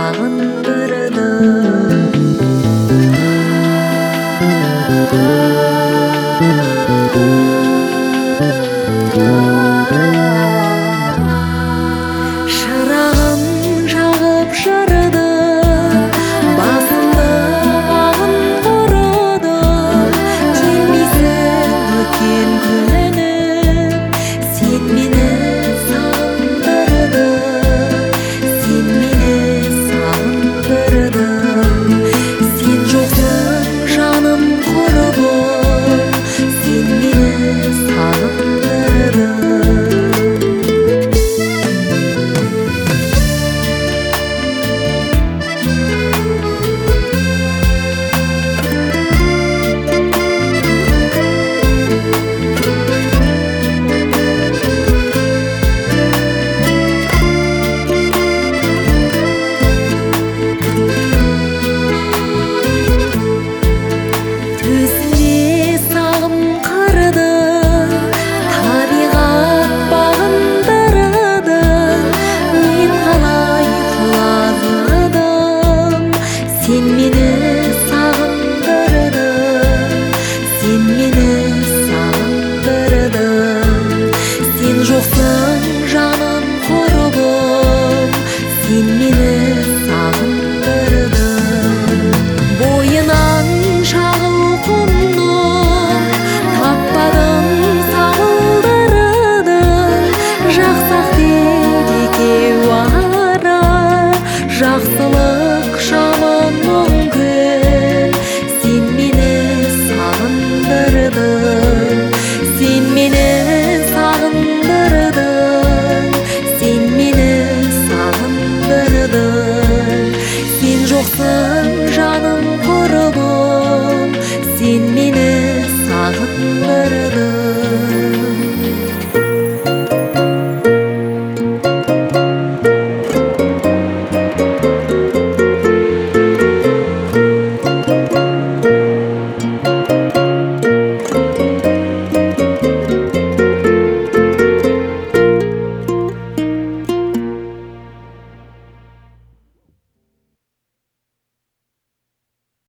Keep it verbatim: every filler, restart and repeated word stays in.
Шырағым жағып жырыды, басымды ағын ұрыды. Келмейсің өткен күнім, сен мені сағындырдың, сен мені сағындырдың. Сен жоқсың жаным құрбым, сен мені сағындырдың. Төсіме сағым қырды, табиғат бағындырды. Мен қалай құлазыдым, сен мені сағындырдың, сен мені сағындырдың. Сен жоқсың жаным құрбым, сен мені сағындырдың. Бойынан шағыл құмның, таппадым сағылдырдың. Жақсақ деп екеу ара, жақсылық